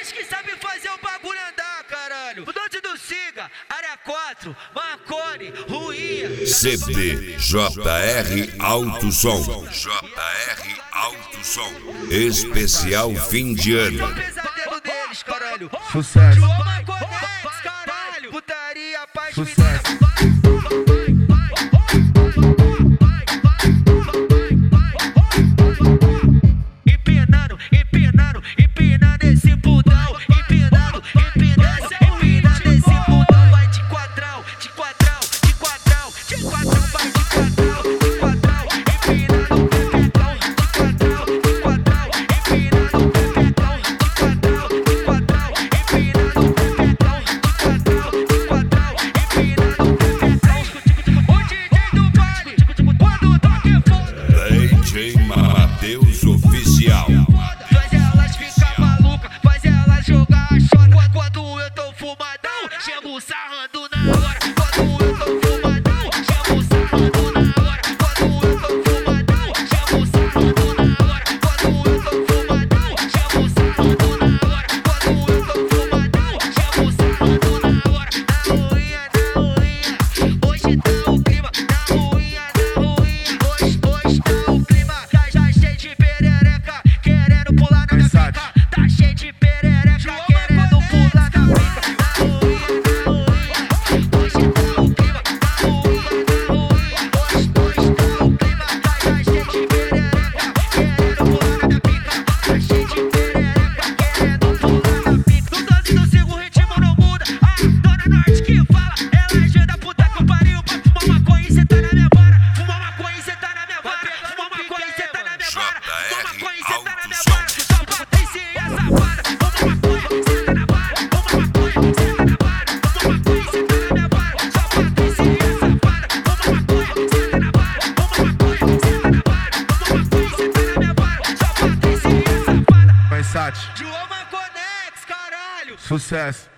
Nós que sabe fazer o bagulho andar, caralho. O doce do Siga, Área 4, Marconi, Ruinha. CD JR Alto Som. JR Alto Som. Especial fim de ano. O pesadelo deles, caralho. Sucesso. João Marconex, caralho. Putaria, paz, Sucesso. Empinando esse bundão, empinando esse bundão, vai de quadrão, de quadrão, de quadrão, de quadrão, vai de quadrão, de quadrão, empinando o pepecão, de quadrão, de quadrão, empinando o pepecão, de quadrão, de quadrão, empinando o pepecão, de quadrão, de quadrão, empinando o pepecão. O DJ do baile, quando o toque for, DJ Mateus Oficial. Jogar a chota quando eu tô fumadão, chego sarrando na hora. Quando eu tô fumadão, chego sarrando na hora. Quando eu tô fumadão, chego sarrando na hora. Quando eu tô fumadão, chego sarrando na hora. Quando eu tô fumadão, chego sarrando na hora. Na ruinha, hoje tá o clima. Na ruinha, hoje tá o clima. Tá cheio de perereca, querendo pular na minha pica. Tá cheio de perereca. João Marconex, caralho. Sucesso.